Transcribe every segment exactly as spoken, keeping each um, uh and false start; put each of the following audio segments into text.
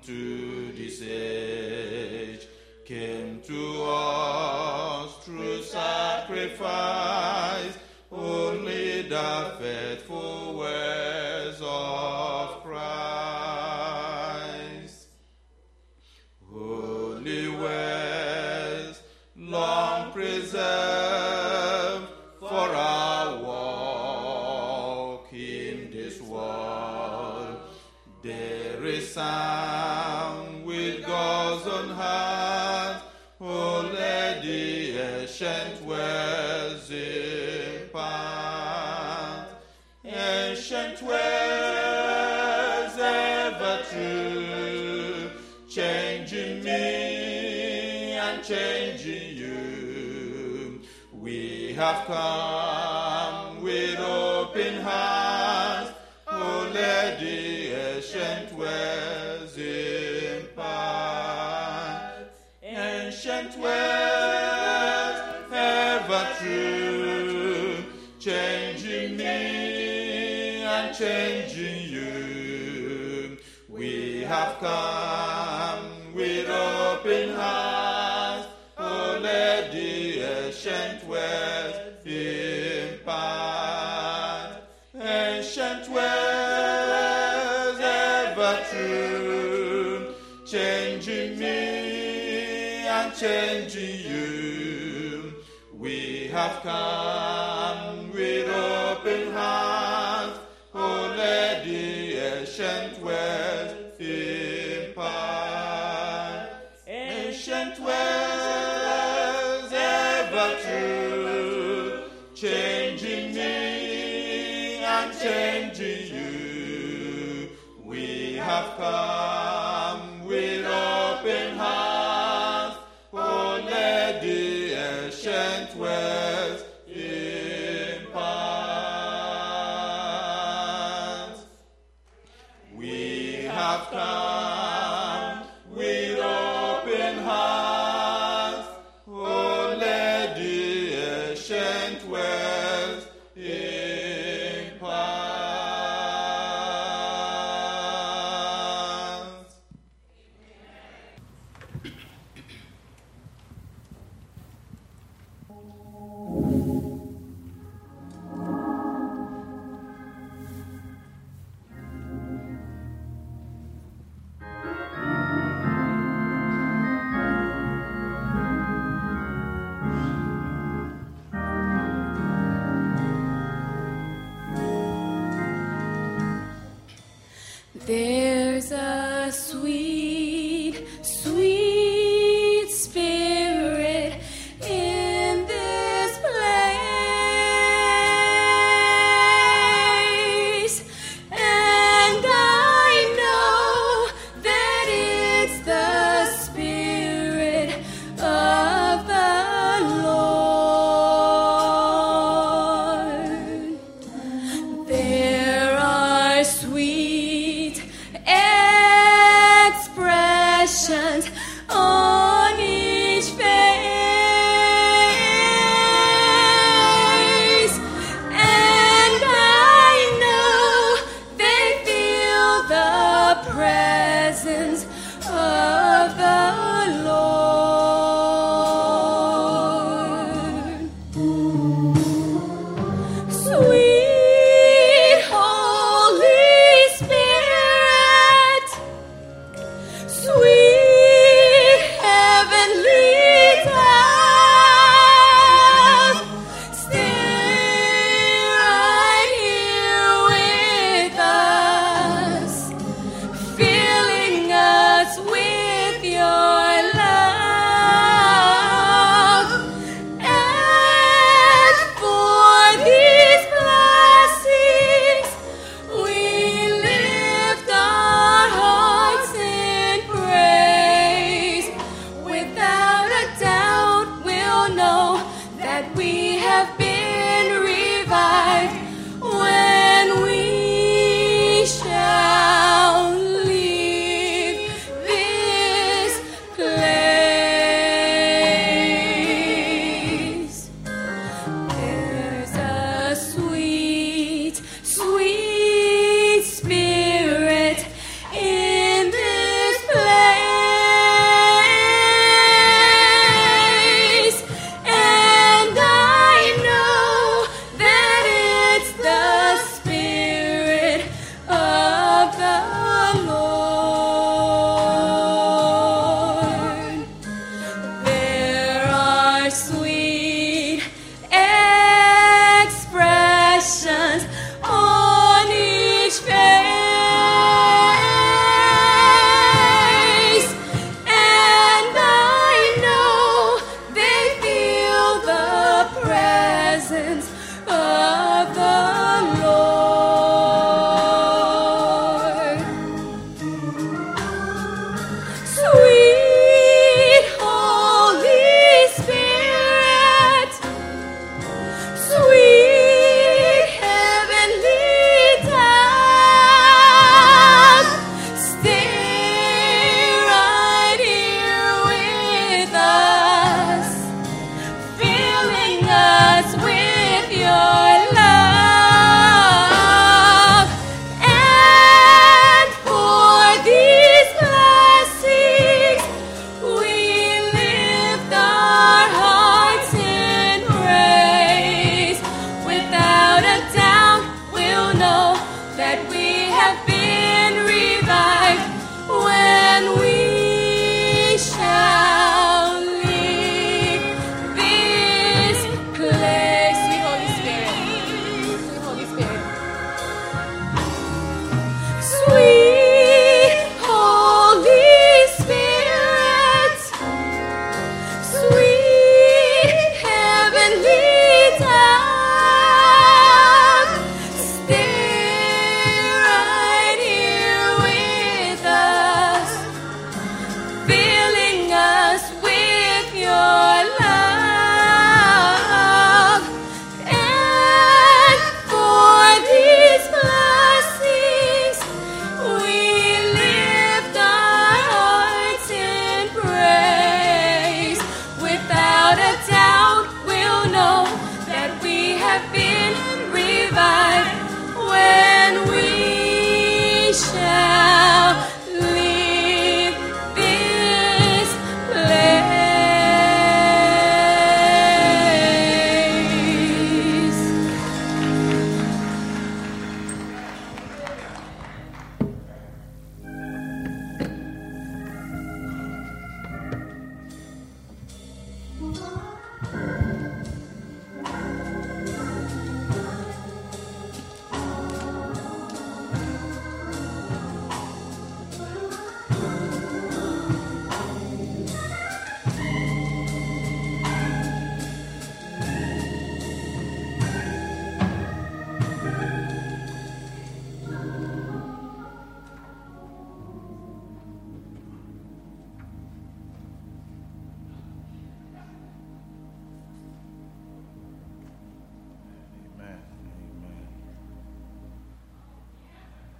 to this age, came to us through sacrifice, only the faithful words of Christ. Holy words, long preserved for our walk in this world. There is sound with God's own heart, oh, let the ancient words impart. Ancient words ever true, changing me and changing you. We have come with open hearts, oh, let the ancient words impart. Ancient words ever true, changing me and changing you. We have come with open hearts, oh, let the ancient words impart. Ancient words ever true, changing me and changing you. We have come with open hearts, oh, let the ancient words impart. Ancient words ever true, changing me and changing you. We have come with open hearts, oh, let the ancient words impart. We have come with open hearts, oh, let the ancient words impart. There's a sweet, sweet spirit in this place, and I know that it's the Spirit of the Lord. There are sweet expressions on each face, and I know they feel the presence of the Lord. Sweet Holy Spirit, sweet heavenly dove, stay right here with us, filling us with your love. And for these blessings, we lift our hearts in praise. Without a doubt, we'll know that we have been revived when we shall leave this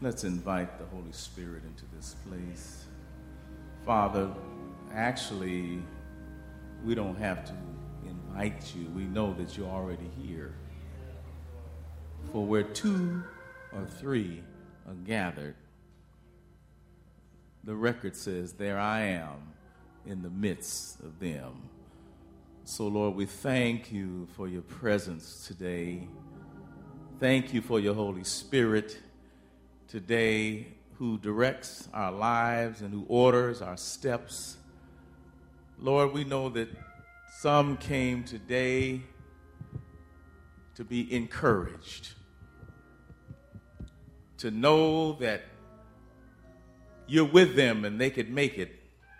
Let's invite the Holy Spirit into this place. Father, actually, we don't have to invite you. We know that you're already here. For where two or three are gathered, the record says, there I am in the midst of them. So, Lord, we thank you for your presence today. Thank you for your Holy Spirit today, who directs our lives and who orders our steps. Lord, we know that some came today to be encouraged, to know that you're with them and they could make it.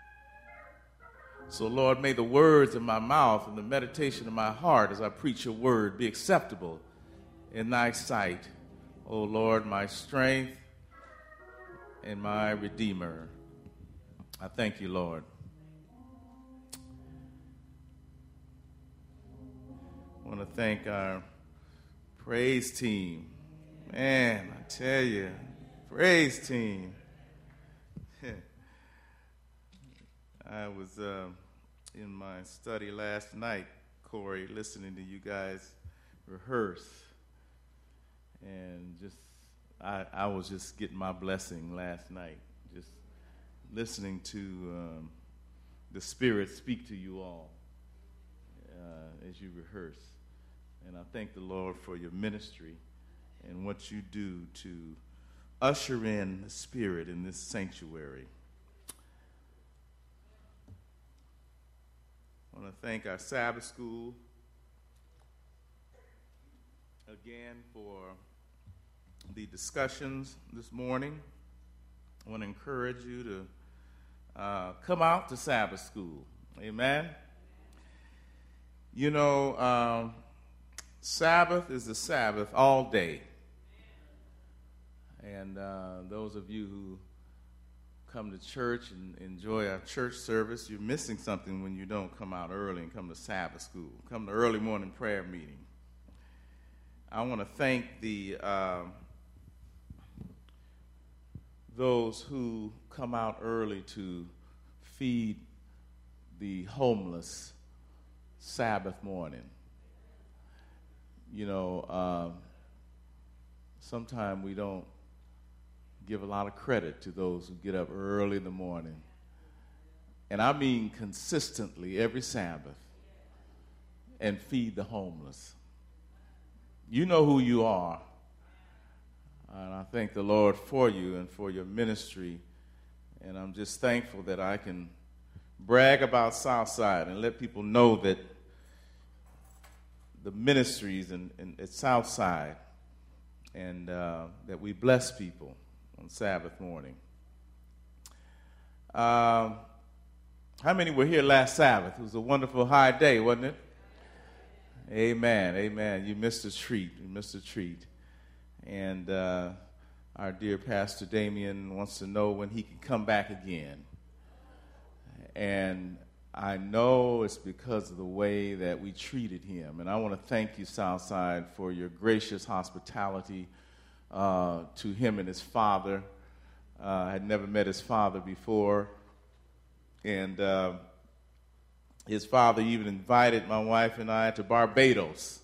So, Lord, may the words of my mouth and the meditation of my heart as I preach your word be acceptable in thy sight, O Lord, my strength and my Redeemer. I thank you, Lord. I want to thank our praise team. Man, I tell you, praise team. I was uh, in my study last night, Corey, listening to you guys rehearse. And just, I, I was just getting my blessing last night, just listening to um, the Spirit speak to you all uh, as you rehearse. And I thank the Lord for your ministry and what you do to usher in the Spirit in this sanctuary. I want to thank our Sabbath school again for the discussions this morning. I want to encourage you to uh, come out to Sabbath school. Amen. You know, um, Sabbath is the Sabbath all day. And uh, those of you who come to church and enjoy our church service, you're missing something when you don't come out early and come to Sabbath school. Come to early morning prayer meeting. I want to thank the uh, those who come out early to feed the homeless Sabbath morning. You know, uh, sometimes we don't give a lot of credit to those who get up early in the morning. And I mean consistently every Sabbath, and feed the homeless. You know who you are. And I thank the Lord for you and for your ministry. And I'm just thankful that I can brag about Southside and let people know that the ministries in, in, at Southside, and uh, that we bless people on Sabbath morning. Um, how many were here last Sabbath? It was a wonderful high day, wasn't it? Amen, amen. You missed a treat. You missed a treat. And uh, our dear Pastor Damien wants to know when he can come back again. And I know it's because of the way that we treated him. And I want to thank you, Southside, for your gracious hospitality uh, to him and his father. Uh, I had never met his father before. And uh, his father even invited my wife and I to Barbados.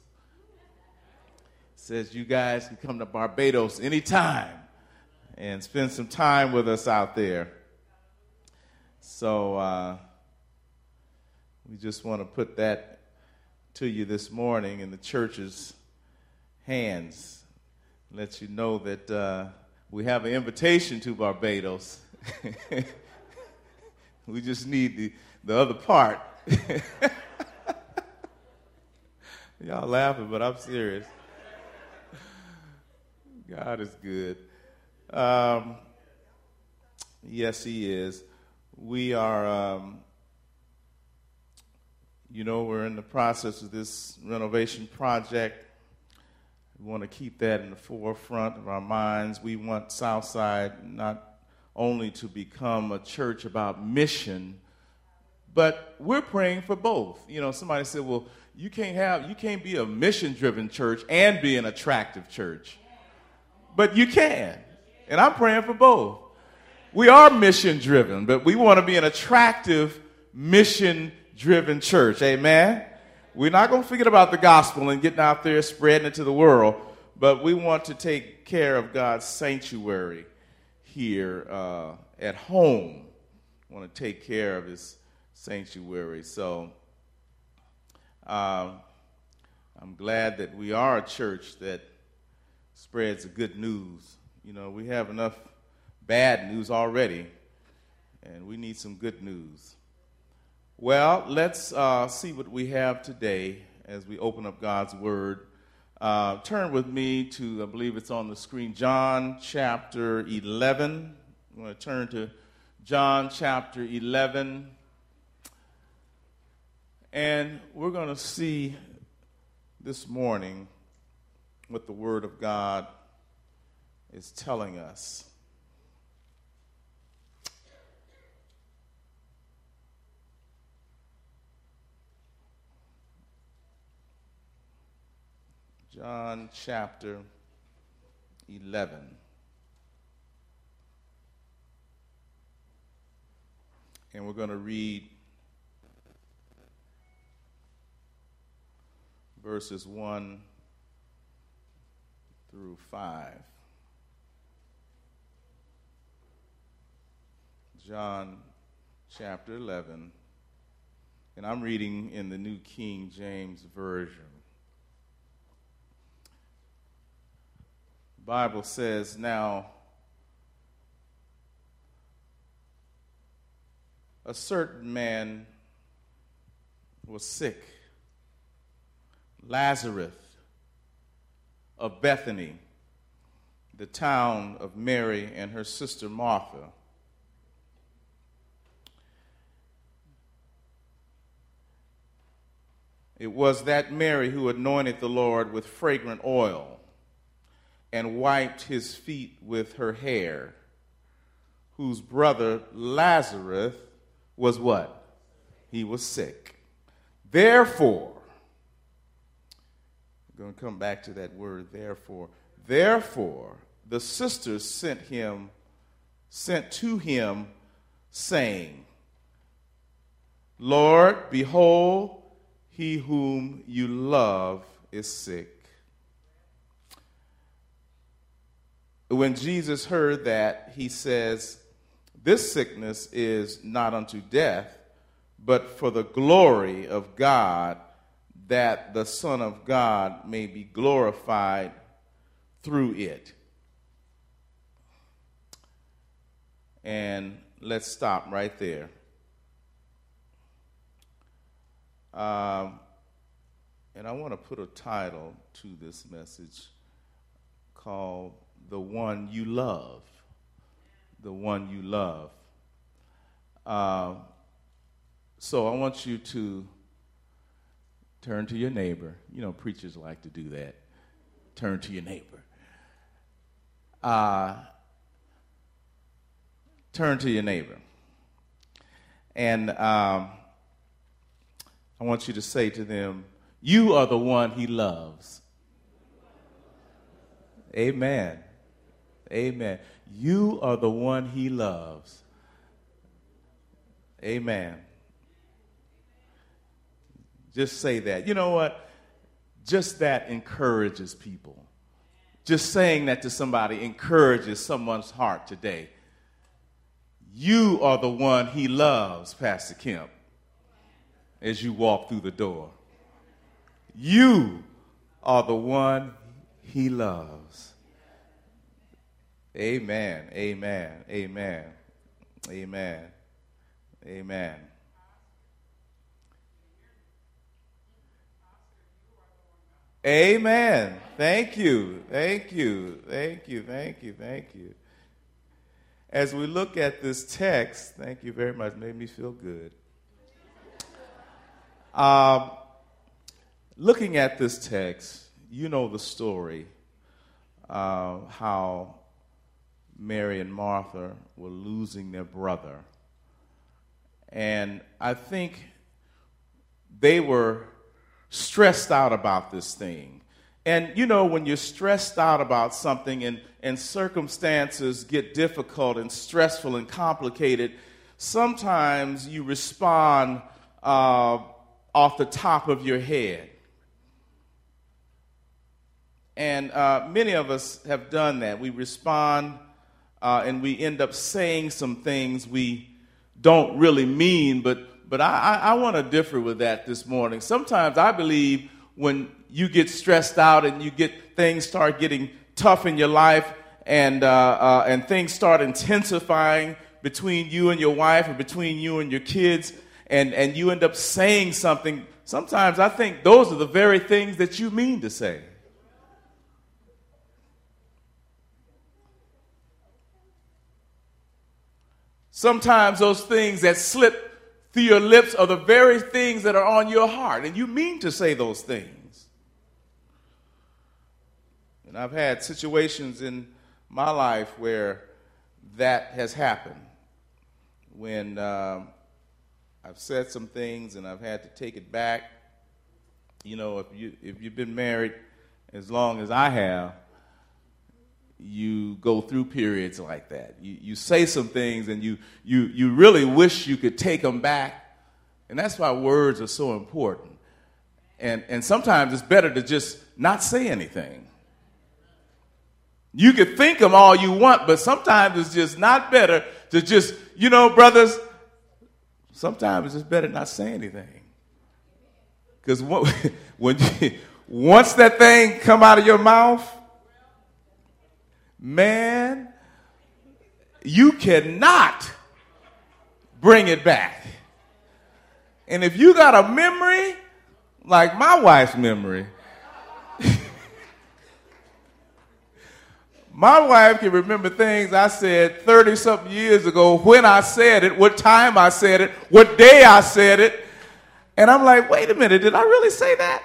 Says, you guys can come to Barbados anytime and spend some time with us out there. So uh, we just want to put that to you this morning in the church's hands. Let you know that uh, we have an invitation to Barbados. We just need the, the other part. Y'all laughing, but I'm serious. God is good. Um, yes, he is. We are, um, you know, we're in the process of this renovation project. We want to keep that in the forefront of our minds. We want Southside not only to become a church about mission, but we're praying for both. You know, somebody said, well, you can't have, you can't be a mission-driven church and be an attractive church. But you can. And I'm praying for both. We are mission driven, but we want to be an attractive, mission driven church. Amen. We're not going to forget about the gospel and getting out there spreading it to the world, but we want to take care of God's sanctuary here uh, at home. We want to take care of his sanctuary. So uh, I'm glad that we are a church that spreads the good news. You know, we have enough bad news already, and we need some good news. Well, let's uh, see what we have today as we open up God's Word. Uh, turn with me to, I believe it's on the screen, John chapter eleven. I'm going to turn to John chapter eleven. And we're going to see this morning what the Word of God is telling us. John chapter eleven. And we're going to read verses one through five. John chapter eleven. And I'm reading in the New King James Version. The Bible says, now, a certain man was sick, Lazarus of Bethany, the town of Mary and her sister Martha. It was that Mary who anointed the Lord with fragrant oil and wiped his feet with her hair, whose brother Lazarus was what? He was sick. Therefore, we're going to come back to that word, therefore. Therefore, the sisters sent him, sent to him, saying, Lord, behold, he whom you love is sick. When Jesus heard that, he says, this sickness is not unto death, but for the glory of God, that the Son of God may be glorified through it. And let's stop right there. Um, and I want to put a title to this message called The One You Love. The One You Love. Uh, so I want you to turn to your neighbor. You know, preachers like to do that. Turn to your neighbor. Uh, turn to your neighbor. And um, I want you to say to them, you are the one he loves. Amen. Amen. You are the one he loves. Amen. Just say that. You know what? Just that encourages people. Just saying that to somebody encourages someone's heart today. You are the one he loves, Pastor Kemp, as you walk through the door. You are the one he loves. Amen, amen, amen, amen, amen. Amen. Thank you, thank you, thank you, thank you, thank you. As we look at this text, thank you very much, made me feel good. Um, looking at this text, you know the story, uh, how Mary and Martha were losing their brother. And I think they were stressed out about this thing. And, you know, when you're stressed out about something and, and circumstances get difficult and stressful and complicated, sometimes you respond uh, off the top of your head. And uh, many of us have done that. We respond uh, and we end up saying some things we don't really mean, but, but I, I, I want to differ with that this morning. Sometimes I believe when you get stressed out and you get things start getting tough in your life and uh, uh, and things start intensifying between you and your wife or between you and your kids, and, and you end up saying something, sometimes I think those are the very things that you mean to say. Sometimes those things that slip through your lips are the very things that are on your heart, and you mean to say those things. And I've had situations in my life where that has happened, when um, I've said some things and I've had to take it back. You know, if you if you've been married as long as I have, you go through periods like that. You you say some things and you you you really wish you could take them back, and that's why words are so important. And and sometimes it's better to just not say anything. You can think them all you want, but sometimes it's just not better to just, you know, brothers, sometimes it's just better not say anything. Because when you, once that thing come out of your mouth, man, you cannot bring it back. And if you got a memory like my wife's memory, my wife can remember things I said thirty-something years ago, when I said it, what time I said it, what day I said it. And I'm like, wait a minute, did I really say that?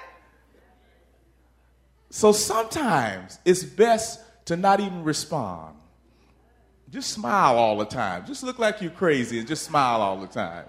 So sometimes it's best to not even respond. Just smile all the time. Just look like you're crazy and just smile all the time.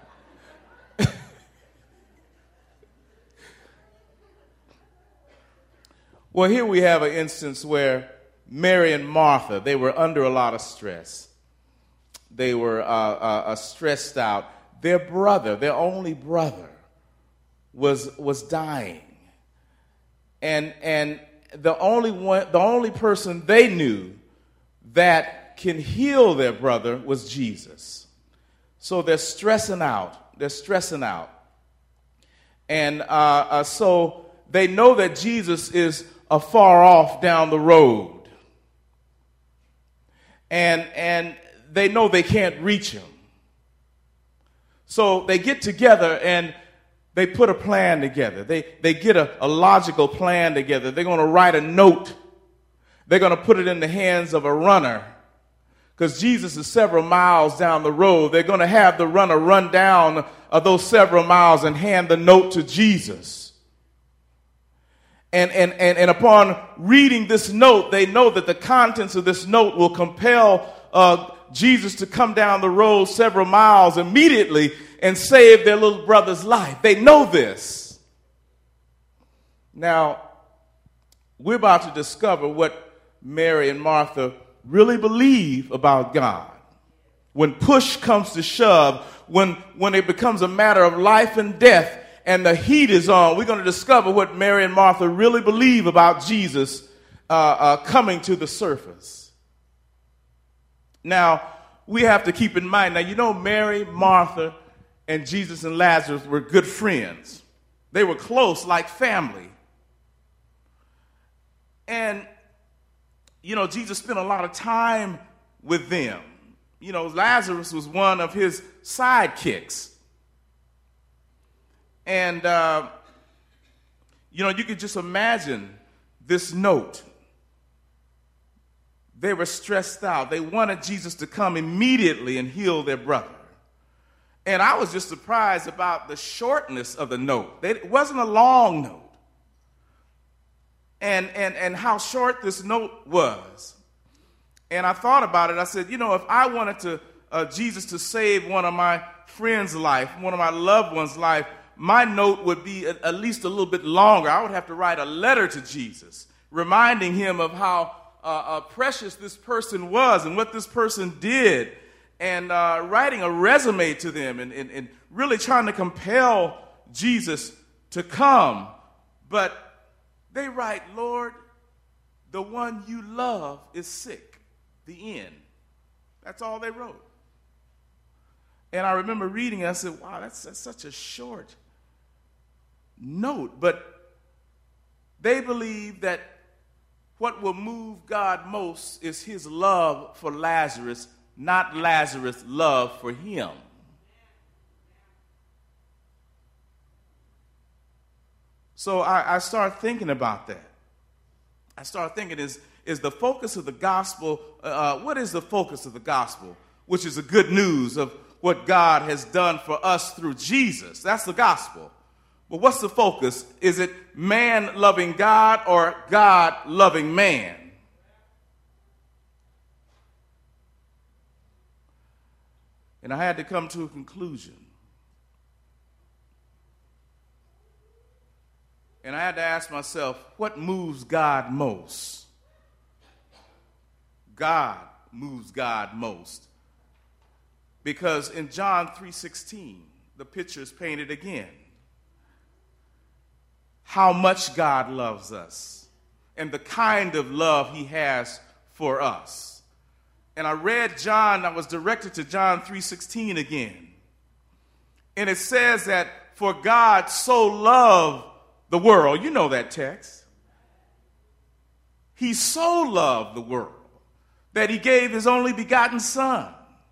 Well, here we have an instance where Mary and Martha, they were under a lot of stress. They were uh, uh, uh, stressed out. Their brother, their only brother, was was dying, and and the only one, the only person they knew that can heal their brother was Jesus. So they're stressing out. They're stressing out, and uh, uh, so they know that Jesus is afar off down the road. And and they know they can't reach him. So they get together and they put a plan together. They, they get a, a logical plan together. They're going to write a note. They're going to put it in the hands of a runner, because Jesus is several miles down the road. They're going to have the runner run down uh, those several miles and hand the note to Jesus. And, and, and, and upon reading this note, they know that the contents of this note will compel uh, Jesus to come down the road several miles immediately and save their little brother's life. They know this. Now, we're about to discover what Mary and Martha really believe about God. When push comes to shove, when, when it becomes a matter of life and death, and the heat is on, we're going to discover what Mary and Martha really believe about Jesus uh, uh, coming to the surface. Now, we have to keep in mind, now, you know, Mary, Martha, and Jesus and Lazarus were good friends. They were close, like family. And, you know, Jesus spent a lot of time with them. You know, Lazarus was one of his sidekicks. And, uh, you know, you could just imagine this note. They were stressed out. They wanted Jesus to come immediately and heal their brother. And I was just surprised about the shortness of the note. It wasn't a long note. And, and, and how short this note was. And I thought about it. I said, you know, if I wanted to uh, Jesus to save one of my friends' life, one of my loved ones' life, my note would be at least a little bit longer. I would have to write a letter to Jesus, reminding him of how uh, uh, precious this person was and what this person did, and uh, writing a resume to them and, and, and really trying to compel Jesus to come. But they write, Lord, the one you love is sick. The end. That's all they wrote. And I remember reading it, I said, wow, that's, that's such a short note. But they believe that what will move God most is his love for Lazarus, not Lazarus' love for him. So I, I started thinking about that. I started thinking, is, is the focus of the gospel, uh, what is the focus of the gospel? Which is the good news of what God has done for us through Jesus. That's the gospel. But what's the focus? Is it man loving God or God loving man? And I had to come to a conclusion. And I had to ask myself, what moves God most? God moves God most. Because in John three sixteen, the picture is painted again. How much God loves us and the kind of love he has for us. And I read John, I was directed to John three sixteen again. And it says that for God so loved the world, you know that text. He so loved the world that he gave his only begotten son.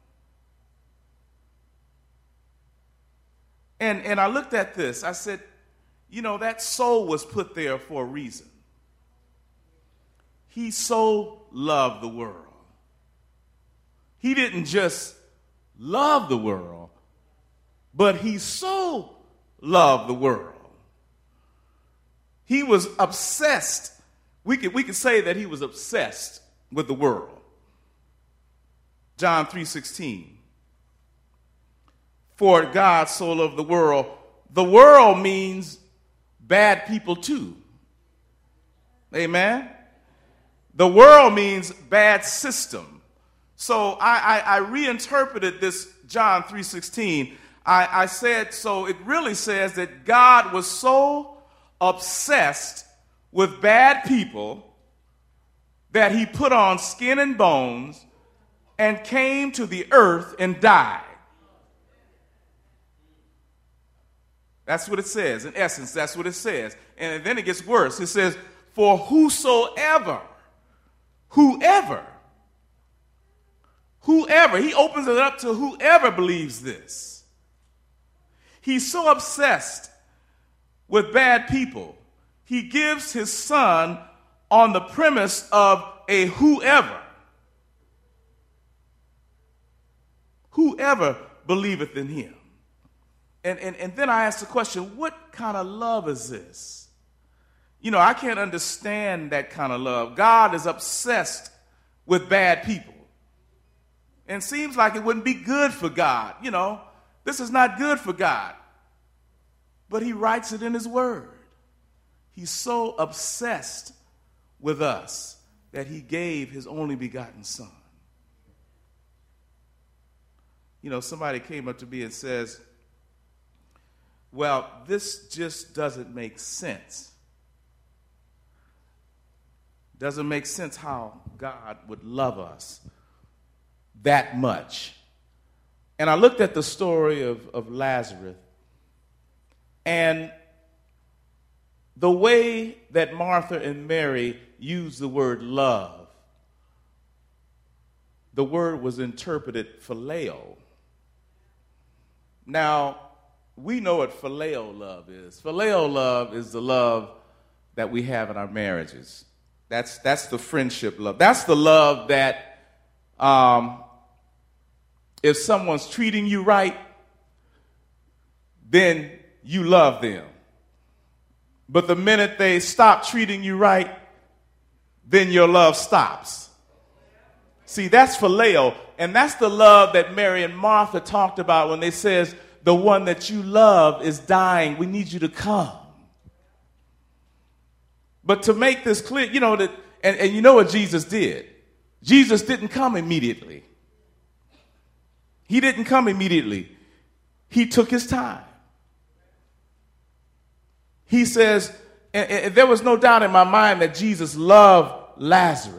And, and I looked at this, I said, you know, that soul was put there for a reason. He so loved the world. He didn't just love the world, but he so loved the world. He was obsessed. We could, we could say that he was obsessed with the world. John three sixteen. For God so loved the world. The world means bad people too. Amen? The world means bad system. So I, I, I reinterpreted this John three sixteen. I, I said, so it really says that God was so obsessed with bad people that he put on skin and bones and came to the earth and died. That's what it says. In essence, that's what it says. And then it gets worse. It says, for whosoever, whoever, whoever, he opens it up to whoever believes this. He's so obsessed with bad people. He gives his son on the premise of a whoever. Whoever believeth in him. And, and, and then I asked the question, what kind of love is this? You know, I can't understand that kind of love. God is obsessed with bad people. And it seems like it wouldn't be good for God. You know, this is not good for God. But he writes it in his word. He's so obsessed with us that he gave his only begotten son. You know, somebody came up to me and says, well, this just doesn't make sense. Doesn't make sense how God would love us that much. And I looked at the story of, of Lazarus, and the way that Martha and Mary used the word love, the word was interpreted phileo. Now, we know what phileo love is. Phileo love is the love that we have in our marriages. That's, that's the friendship love. That's the love that um, if someone's treating you right, then you love them. But the minute they stop treating you right, then your love stops. See, that's phileo, and that's the love that Mary and Martha talked about when they says, the one that you love is dying. We need you to come. But to make this clear, you know, that, and, and you know what Jesus did? Jesus didn't come immediately. He didn't come immediately. He took his time. He says, and, and there was no doubt in my mind that Jesus loved Lazarus.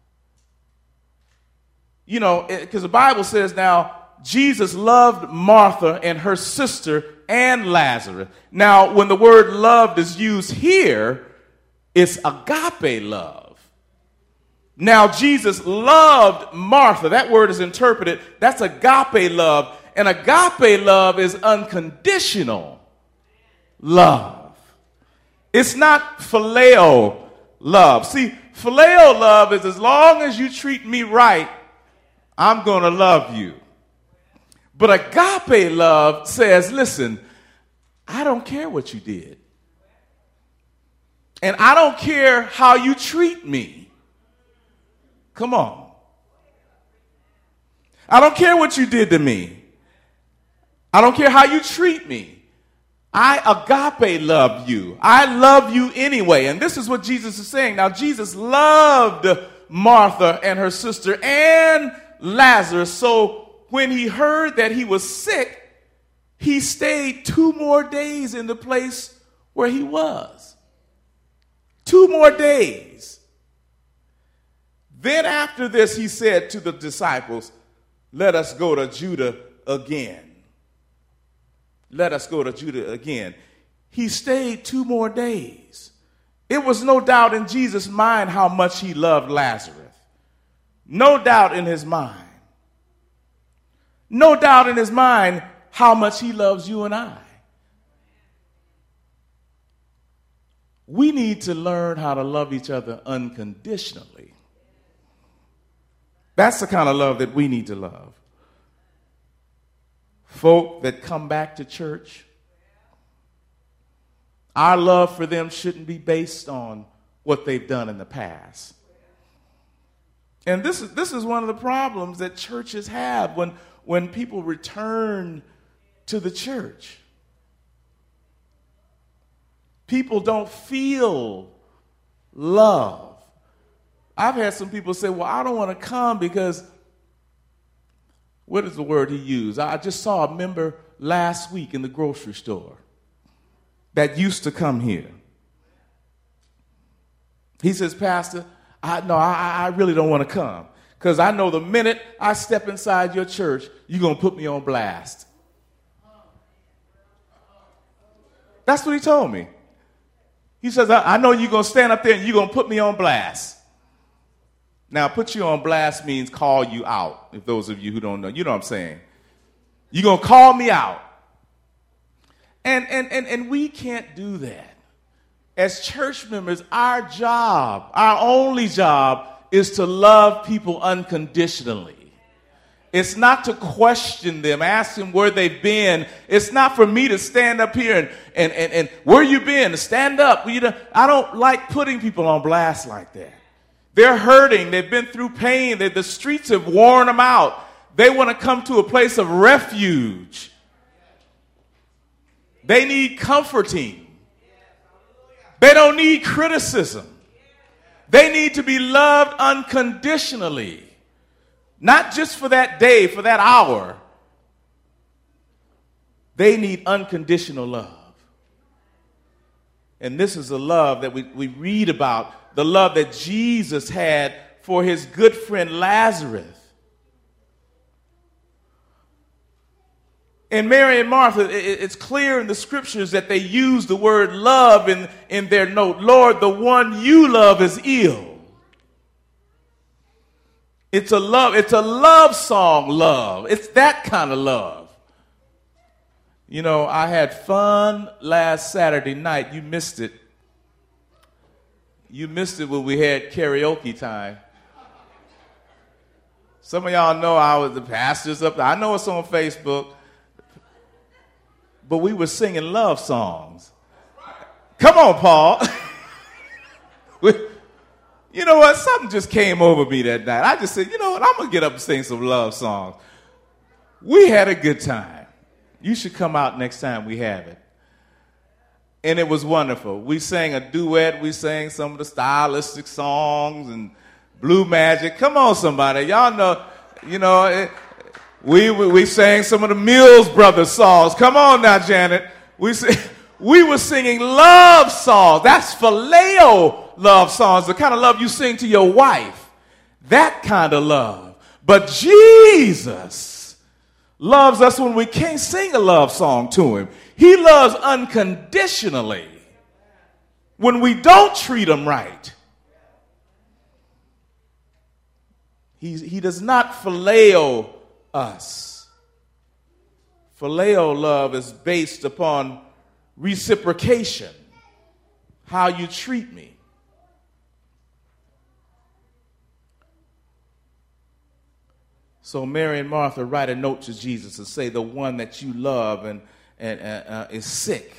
You know, because the Bible says now, Jesus loved Martha and her sister and Lazarus. Now, when the word loved is used here, it's agape love. Now, Jesus loved Martha. That word is interpreted, that's agape love. And agape love is unconditional love. It's not phileo love. See, phileo love is as long as you treat me right, I'm going to love you. But agape love says, listen, I don't care what you did. And I don't care how you treat me. Come on. I don't care what you did to me. I don't care how you treat me. I agape love you. I love you anyway. And this is what Jesus is saying. Now, Jesus loved Martha and her sister and Lazarus. So when he heard that he was sick, he stayed two more days in the place where he was. Two more days. Then after this, he said to the disciples, let us go to Judah again. Let us go to Judah again. He stayed two more days. It was no doubt in Jesus' mind how much he loved Lazarus. No doubt in his mind. No doubt in his mind how much he loves you and I. We need to learn how to love each other unconditionally. That's the kind of love that we need to love. Folk that come back to church, our love for them shouldn't be based on what they've done in the past. And this is, this is one of the problems that churches have when, when people return to the church. People don't feel love. I've had some people say, well, I don't want to come because, what is the word he used? I just saw a member last week in the grocery store that used to come here. He says, Pastor, I, no, I, I really don't want to come because I know the minute I step inside your church, you're going to put me on blast. That's what he told me. He says, I, I know you're going to stand up there and you're going to put me on blast. Now, put you on blast means call you out, if those of you who don't know. You know what I'm saying. You're going to call me out. And, and, and, and we can't do that. As church members, our job, our only job, is to love people unconditionally. It's not to question them, ask them where they've been. It's not for me to stand up here and, and, and, and where you been? Stand up. You know, I don't like putting people on blast like that. They're hurting. They've been through pain. They, the streets have worn them out. They want to come to a place of refuge. They need comforting. They don't need criticism. They need to be loved unconditionally. Not just for that day, for that hour. They need unconditional love. And this is the love that we, we read about, the love that Jesus had for his good friend Lazarus. And Mary and Martha, it's clear in the scriptures that they use the word love in, in their note. Lord, the one you love is ill. It's a love, it's a love song love. It's that kind of love. You know, I had fun last Saturday night. You missed it. You missed it when we had karaoke time. Some of y'all know I was the pastor's up there. I know it's on Facebook. But we were singing love songs. Come on, Paul. You know what? Something just came over me that night. I just said, you know what? I'm going to get up and sing some love songs. We had a good time. You should come out next time we have it. and it was wonderful. We sang a duet. We sang some of the stylistic songs and Blue Magic. Come on, somebody. Y'all know, you know, it, we, we we sang some of the Mills Brothers songs. Come on now, Janet. We sang, we were singing love songs. That's phileo love songs, the kind of love you sing to your wife. That kind of love. But Jesus loves us when we can't sing a love song to him. He loves unconditionally when we don't treat him right. He, he does not phileo us. Phileo love is based upon reciprocation, how you treat me. So Mary and Martha write a note to Jesus and say the one that you love and, and uh, is sick,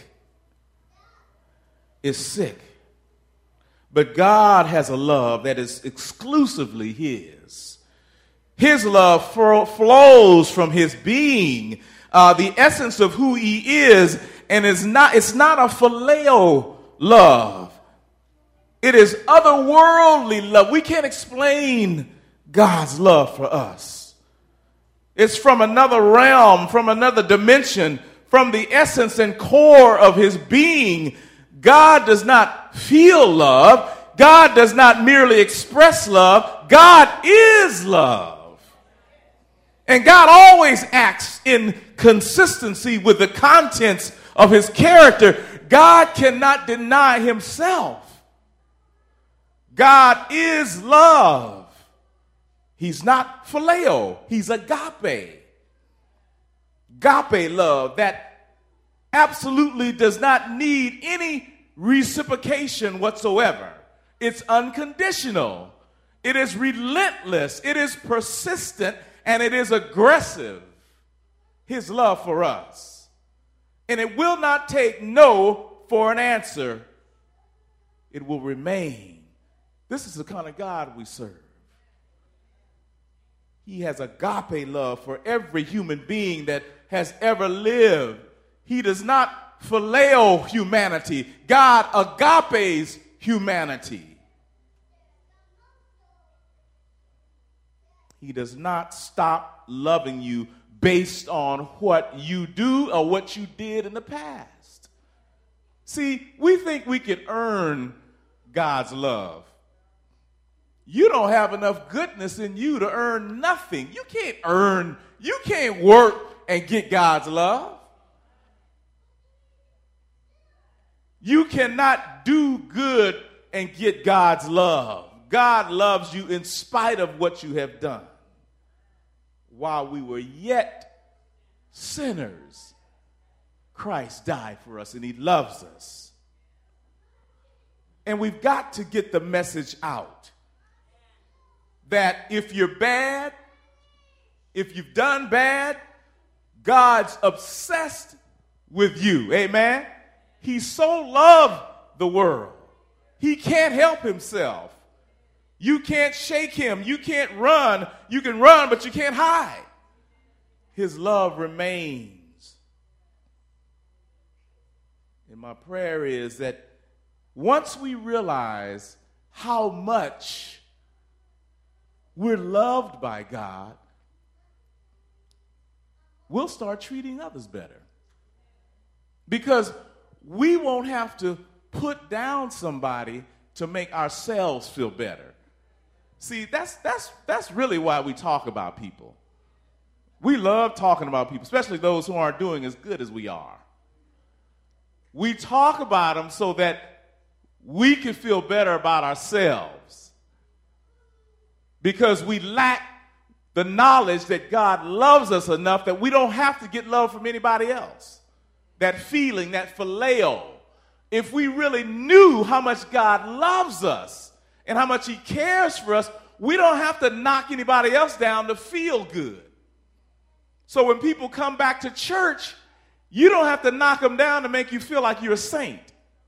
is sick. But God has a love that is exclusively his. His love flows from his being, uh, the essence of who he is, and it's not, it's not a phileo love. It is otherworldly love. We can't explain God's love for us. It's from another realm, from another dimension, from the essence and core of his being. God does not feel love. God does not merely express love. God is love. And God always acts in consistency with the contents of his character. God cannot deny himself. God is love. He's not phileo. He's agape. Agape love that absolutely does not need any reciprocation whatsoever. It's unconditional. It is relentless. It is persistent. And it is aggressive, his love for us. And it will not take no for an answer. It will remain. This is the kind of God we serve. He has agape love for every human being that has ever lived. He does not phileo humanity. God agapes humanity. He does not stop loving you based on what you do or what you did in the past. See, we think we can earn God's love. You don't have enough goodness in you to earn nothing. You can't earn, you can't work and get God's love. You cannot do good and get God's love. God loves you in spite of what you have done. While we were yet sinners, Christ died for us, and he loves us. And we've got to get the message out that if you're bad, if you've done bad, God's obsessed with you. Amen? He so loved the world. He can't help himself. You can't shake him. You can't run. You can run, but you can't hide. His love remains. And my prayer is that once we realize how much we're loved by God, we'll start treating others better. Because we won't have to put down somebody to make ourselves feel better. See, that's that's that's really why we talk about people. We love talking about people, especially those who aren't doing as good as we are. We talk about them so that we can feel better about ourselves because we lack the knowledge that God loves us enough that we don't have to get love from anybody else. That feeling, that phileo. If we really knew how much God loves us and how much he cares for us, we don't have to knock anybody else down to feel good. So when people come back to church, you don't have to knock them down to make you feel like you're a saint.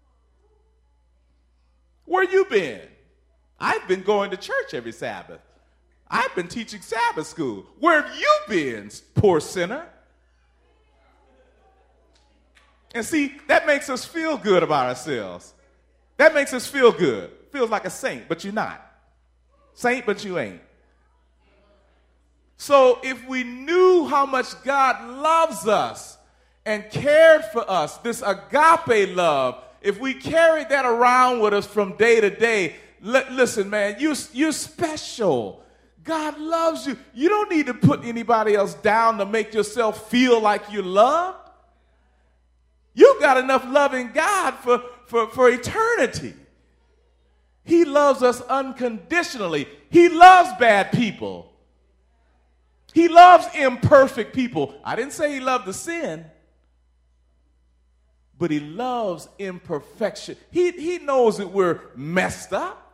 Where you been? I've been going to church every Sabbath. I've been teaching Sabbath school. Where have you been, poor sinner? And see, that makes us feel good about ourselves. That makes us feel good. Feels like a saint, but you're not. Saint, but you ain't. So if we knew how much God loves us and cared for us, this agape love, if we carried that around with us from day to day, li- listen, man, you, you're special. God loves you. You don't need to put anybody else down to make yourself feel like you're loved. You've got enough love in God for, for, for eternity. He loves us unconditionally. He loves bad people. He loves imperfect people. I didn't say he loved the sin, but he loves imperfection. He, he knows that we're messed up.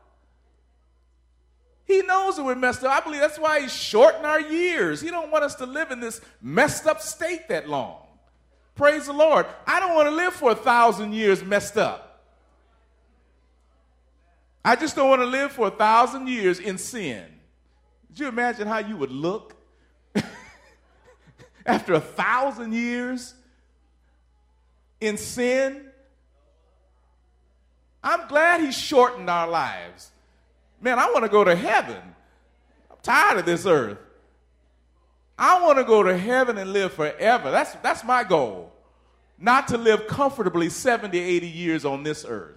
He knows that we're messed up. I believe that's why he's shortened our years. He don't want us to live in this messed up state that long. Praise the Lord. I don't want to live for a thousand years messed up. I just don't want to live for a thousand years in sin. Could you imagine how you would look after a thousand years in sin? I'm glad he shortened our lives. Man, I want to go to heaven. I'm tired of this earth. I want to go to heaven and live forever. That's, that's my goal. Not to live comfortably seventy, eighty years on this earth.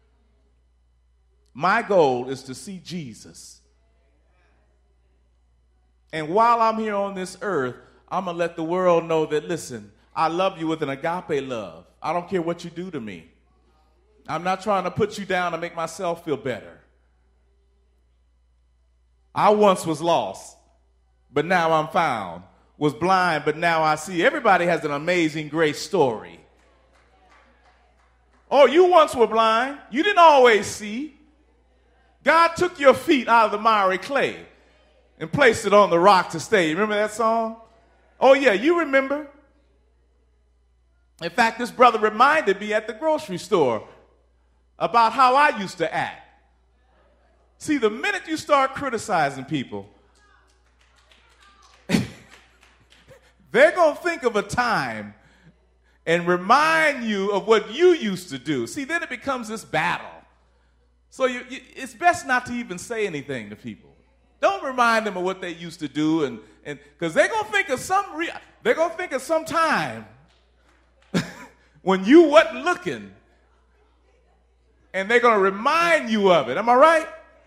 My goal is to see Jesus. And while I'm here on this earth, I'm going to let the world know that, listen, I love you with an agape love. I don't care what you do to me. I'm not trying to put you down to make myself feel better. I once was lost, but now I'm found. Was blind, but now I see. Everybody has an amazing grace story. Oh, you once were blind. You didn't always see. God took your feet out of the miry clay and placed it on the rock to stay. You remember that song? Oh, yeah, you remember. In fact, this brother reminded me at the grocery store about how I used to act. See, the minute you start criticizing people, they're going to think of a time and remind you of what you used to do. See, then it becomes this battle. So you, you, it's best not to even say anything to people. Don't remind them of what they used to do, and and because they're going to think of some re- they're going to think of some time when you wasn't looking, and they're going to remind you of it. Am I right?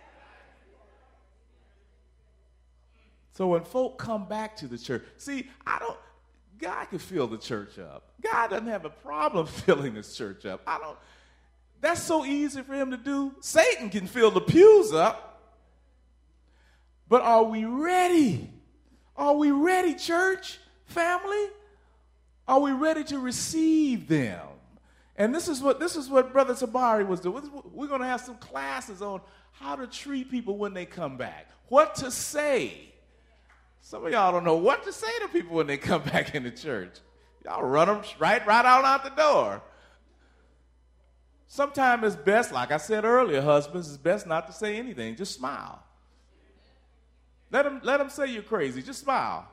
So when folk come back to the church, see, I don't, God can fill the church up. God doesn't have a problem filling this church up. I don't, that's so easy for him to do. Satan can fill the pews up. But are we ready? Are we ready, church, family? Are we ready to receive them? And this is what, this is what Brother Tabari was doing. We're going to have some classes on how to treat people when they come back, what to say. Some of y'all don't know what to say to people when they come back into church. Y'all run them right, right out out the door. Sometimes it's best, like I said earlier, husbands, it's best not to say anything. Just smile. Let them, let them say you're crazy. Just smile.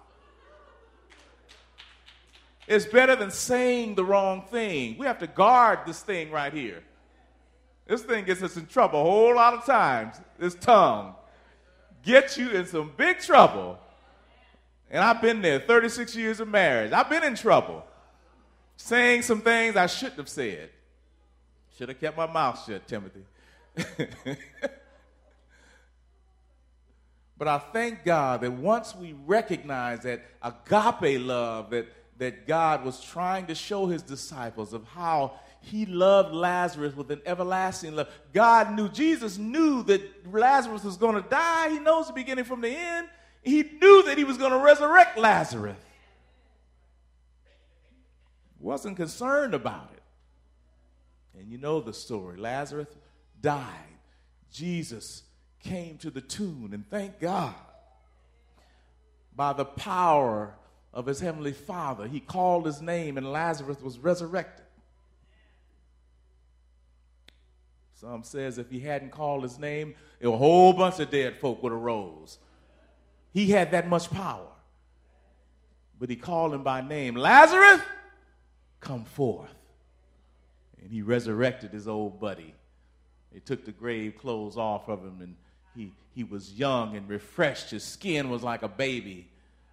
It's better than saying the wrong thing. We have to guard this thing right here. This thing gets us in trouble a whole lot of times. This tongue gets you in some big trouble. And I've been there, thirty-six years of marriage. I've been in trouble, saying some things I shouldn't have said. Should have kept my mouth shut, Timothy. But I thank God that once we recognize that agape love that, that God was trying to show his disciples of how he loved Lazarus with an everlasting love. God knew, Jesus knew that Lazarus was going to die. He knows the beginning from the end. He knew that he was going to resurrect Lazarus. Wasn't concerned about it. And you know the story. Lazarus died. Jesus came to the tomb, and thank God, by the power of his heavenly Father, he called his name, and Lazarus was resurrected. Some says if he hadn't called his name, a whole bunch of dead folk would have rose. He had that much power. But he called him by name. Lazarus, come forth. and he resurrected his old buddy. They took the grave clothes off of him, and he, he was young and refreshed. His skin was like a baby.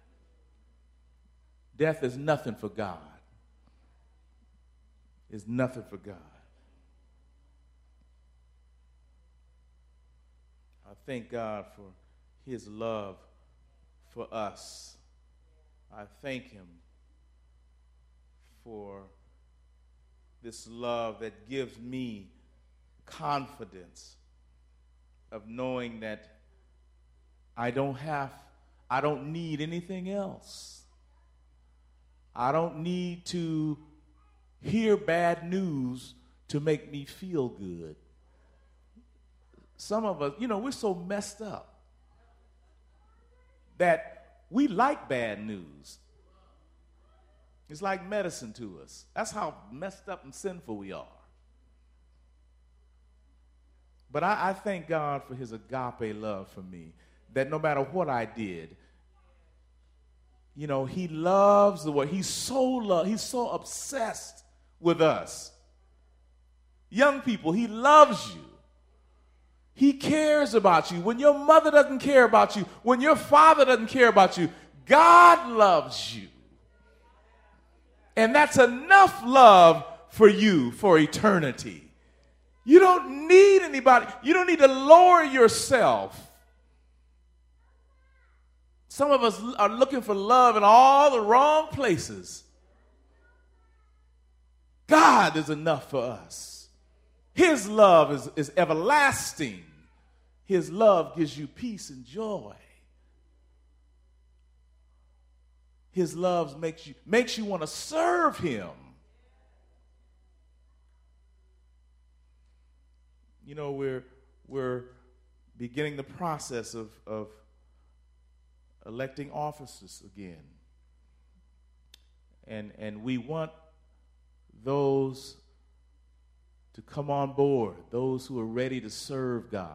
Death is nothing for God. It's nothing for God. I thank God for his love for us. I thank him for this love that gives me confidence of knowing that I don't have, I don't need anything else. I don't need to hear bad news to make me feel good. Some of us, you know, we're so messed up that we like bad news. It's like medicine to us. That's how messed up and sinful we are. But I, I thank God for his agape love for me, that no matter what I did, you know, he loves the word. He's so love, he's so obsessed with us. Young people, he loves you. He cares about you. When your mother doesn't care about you, when your father doesn't care about you, God loves you. And that's enough love for you for eternity. You don't need anybody. You don't need to lower yourself. Some of us are looking for love in all the wrong places. God is enough for us. His love is, is everlasting. His love gives you peace and joy. His love makes you, makes you want to serve him. You know, we're, we're beginning the process of, of electing officers again. And, and we want those to come on board, those who are ready to serve God.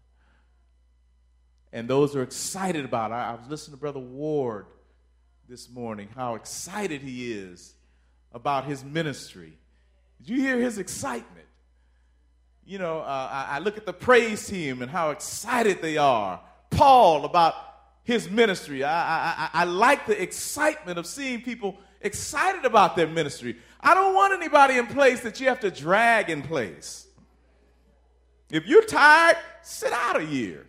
And those who are excited about it. I, I was listening to Brother Ward this morning, how excited he is about his ministry. Did you hear his excitement? You know, uh, I, I look at the praise team and how excited they are. Paul about his ministry. I, I, I like the excitement of seeing people excited about their ministry. I don't want anybody in place that you have to drag in place. If you're tired, sit out a year.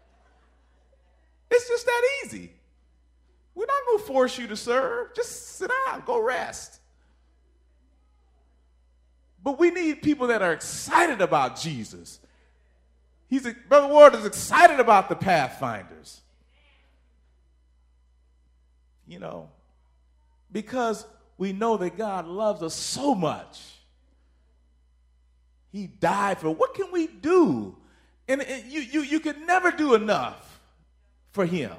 It's just that easy. We're not going to force you to serve. Just sit down, go rest. But we need people that are excited about Jesus. He's a, Brother Ward is excited about the Pathfinders. You know, because we know that God loves us so much. He died for, what can we do? And, and you, you, you can never do enough for him.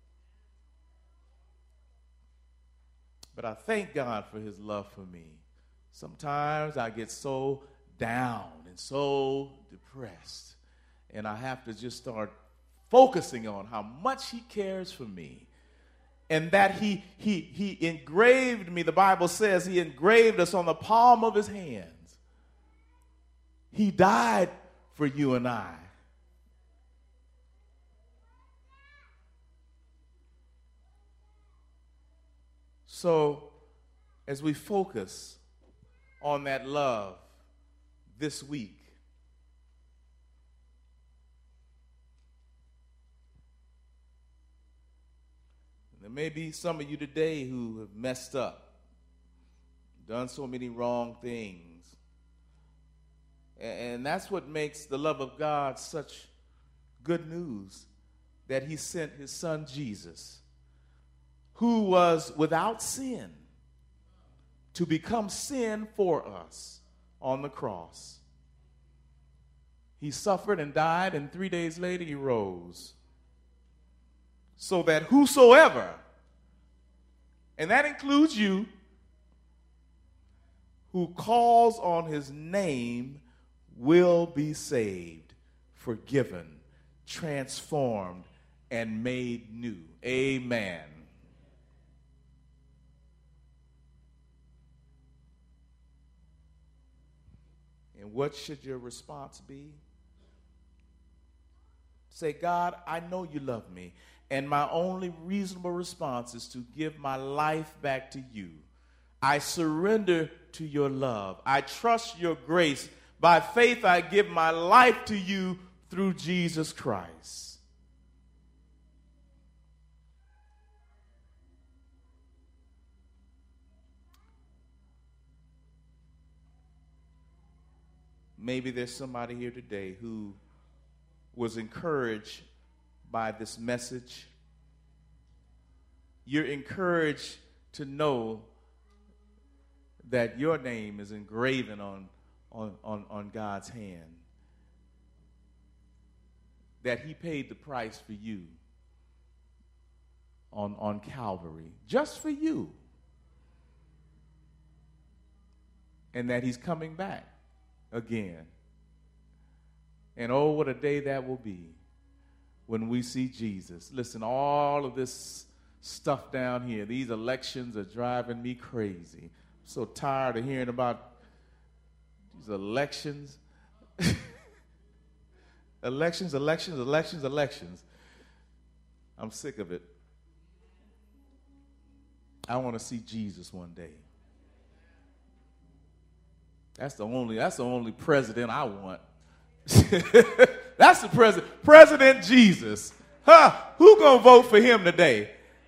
But I thank God for his love for me. Sometimes I get so down and so depressed, and I have to just start focusing on how much he cares for me. And that he, he, he engraved me, the Bible says he engraved us on the palm of his hands. He died for you and I. So, as we focus on that love this week, there may be some of you today who have messed up, done so many wrong things. And that's what makes the love of God such good news, that he sent his son Jesus, who was without sin, to become sin for us on the cross. He suffered and died, and three days later he rose. So that whosoever, and that includes you, who calls on his name will be saved, forgiven, transformed, and made new. Amen. And what should your response be? Say, God, I know you love me, and my only reasonable response is to give my life back to you. I surrender to your love. I trust your grace. By faith, I give my life to you through Jesus Christ. Maybe there's somebody here today who was encouraged by this message. You're encouraged to know that your name is engraven on, on, on, on God's hand, that he paid the price for you on, on Calvary, just for you, and that he's coming back again. And oh, what a day that will be when we see Jesus. Listen, all of this stuff down here, these elections are driving me crazy. I'm so tired of hearing about these elections. elections, elections, elections, elections. I'm sick of it. I want to see Jesus one day. That's the only, that's the only president I want. That's the president. President Jesus. Huh? Who gonna vote for him today?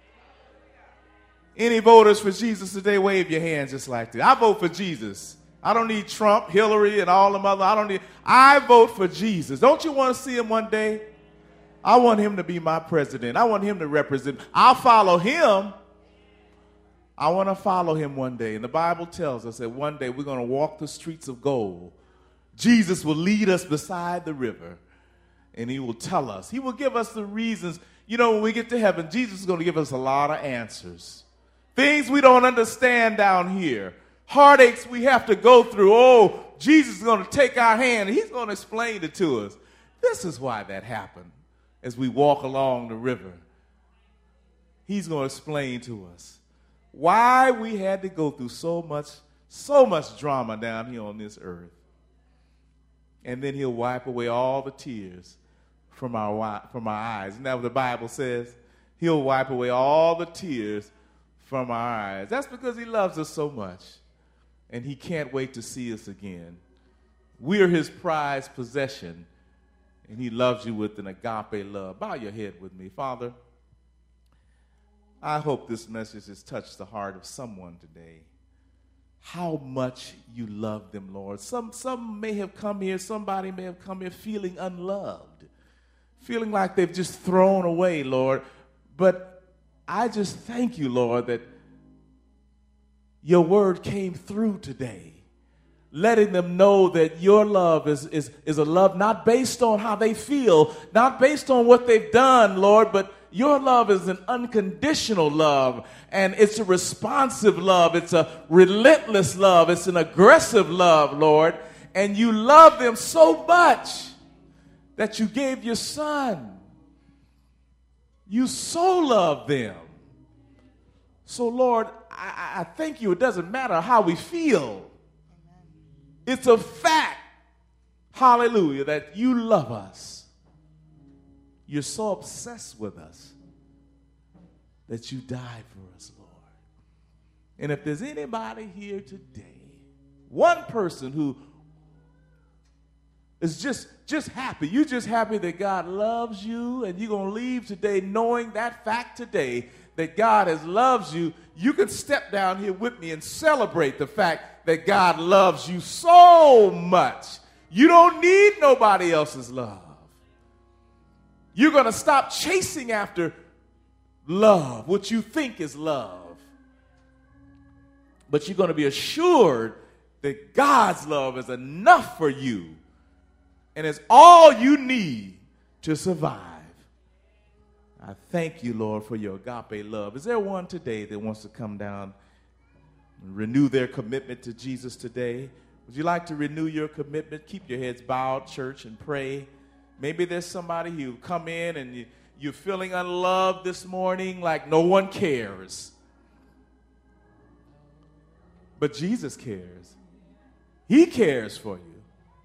Any voters for Jesus today? Wave your hands just like that. I vote for Jesus. I don't need Trump, Hillary, and all them other. I don't need. I vote for Jesus. Don't you want to see him one day? I want him to be my president. I want him to represent. I'll follow him. I want to follow him one day. And the Bible tells us that one day we're going to walk the streets of gold. Jesus will lead us beside the river, and he will tell us. He will give us the reasons. You know, when we get to heaven, Jesus is going to give us a lot of answers. Things we don't understand down here. Heartaches we have to go through. Oh, Jesus is going to take our hand, and he's going to explain it to us. This is why that happened as we walk along the river. He's going to explain to us why we had to go through so much, so much drama down here on this earth. And then he'll wipe away all the tears from our, from our eyes. Isn't that what the Bible says? He'll wipe away all the tears from our eyes. That's because he loves us so much. And he can't wait to see us again. We're his prized possession. And he loves you with an agape love. Bow your head with me. Father, I hope this message has touched the heart of someone today. How much you love them, Lord. Some, some may have come here, somebody may have come here feeling unloved, feeling like they've just thrown away, Lord. But I just thank you, Lord, that your word came through today, letting them know that your love is, is, is a love not based on how they feel, not based on what they've done, Lord, but your love is an unconditional love, and it's a responsive love. It's a relentless love. It's an aggressive love, Lord. And you love them so much that you gave your son. You so love them. So, Lord, I, I thank you. It doesn't matter how we feel. It's a fact, hallelujah, that you love us. You're so obsessed with us that you died for us, Lord. And if there's anybody here today, one person who is just, just happy, you're just happy that God loves you, and you're going to leave today knowing that fact today, that God has loves you, you can step down here with me and celebrate the fact that God loves you so much. You don't need nobody else's love. You're going to stop chasing after love, what you think is love. But you're going to be assured that God's love is enough for you and is all you need to survive. I thank you, Lord, for your agape love. Is there one today that wants to come down and renew their commitment to Jesus today? Would you like to renew your commitment? Keep your heads bowed, church, and pray. Maybe there's somebody who come in and you, you're feeling unloved this morning, like no one cares. But Jesus cares. He cares for you.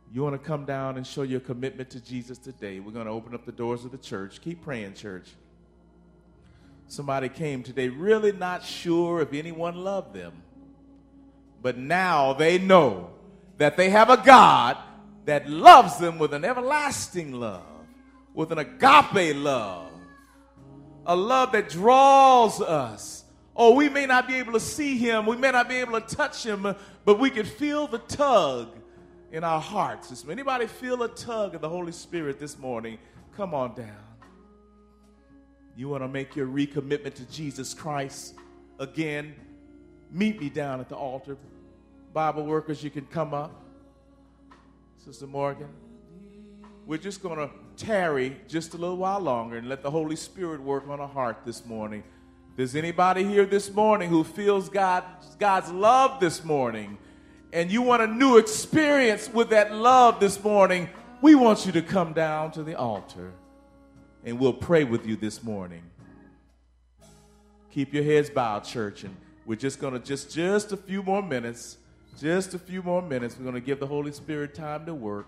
You want to come down and show your commitment to Jesus today. We're going to open up the doors of the church. Keep praying, church. Somebody came today really not sure if anyone loved them. But now they know that they have a God that loves them with an everlasting love, with an agape love, a love that draws us. Oh, we may not be able to see him, we may not be able to touch him, but we can feel the tug in our hearts. Does anybody feel a tug of the Holy Spirit this morning? Come on down. You want to make your recommitment to Jesus Christ again? Meet me down at the altar. Bible workers, you can come up. Sister Morgan, we're just going to tarry just a little while longer and let the Holy Spirit work on our heart this morning. If there's anybody here this morning who feels God, God's love this morning, and you want a new experience with that love this morning, we want you to come down to the altar, and we'll pray with you this morning. Keep your heads bowed, church, and we're just going to just, just a few more minutes, just a few more minutes. We're going to give the Holy Spirit time to work.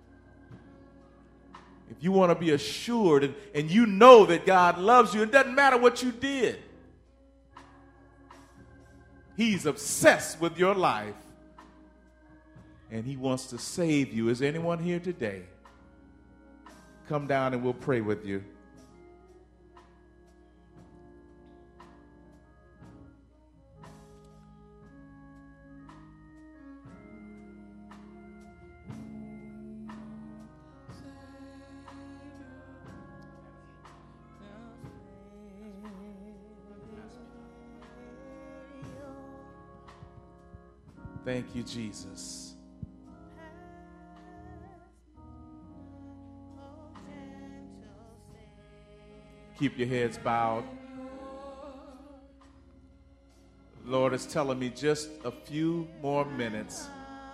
If you want to be assured and, and you know that God loves you, it doesn't matter what you did. He's obsessed with your life, and he wants to save you. Is there anyone here today? Come down and we'll pray with you. Thank you, Jesus. Keep your heads bowed. Lord is telling me just a few more minutes.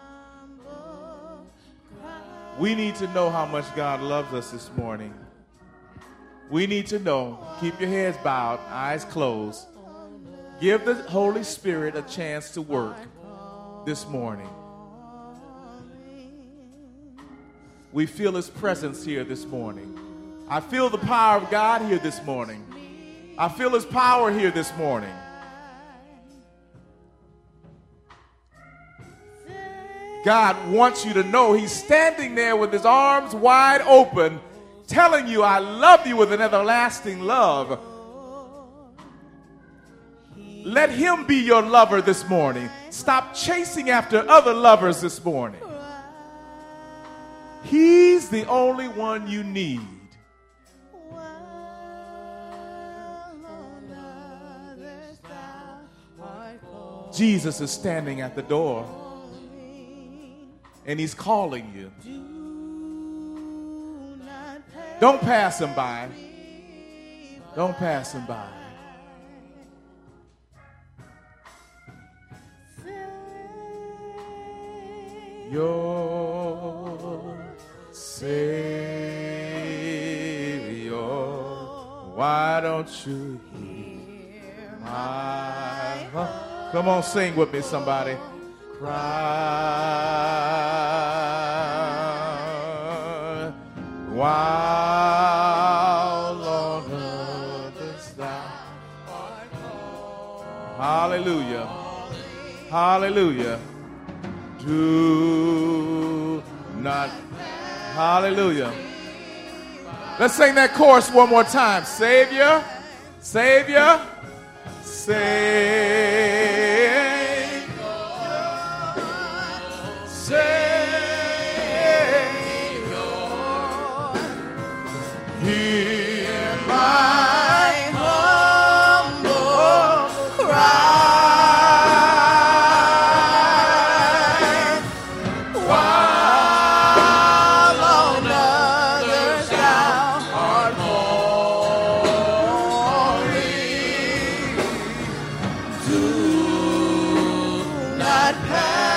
We need to know how much God loves us this morning. We need to know. Keep your heads bowed, eyes closed. Give the Holy Spirit a chance to work this morning. We feel his presence here this morning. I feel the power of God here this morning. I feel his power here this morning. God wants you to know he's standing there with his arms wide open, telling you, I love you with an everlasting love. Let him be your lover this morning. Stop chasing after other lovers this morning. He's the only one you need. Jesus is standing at the door, and he's calling you. Don't pass him by. Don't pass him by. Your Savior, why don't you hear my heart? Come on, sing with me, somebody. Cry while on earth thou art called. Hallelujah. Hallelujah. Do not. Hallelujah. Let's sing that chorus one more time. Savior, Savior, Savior, Savior, hear my humble cry. Pass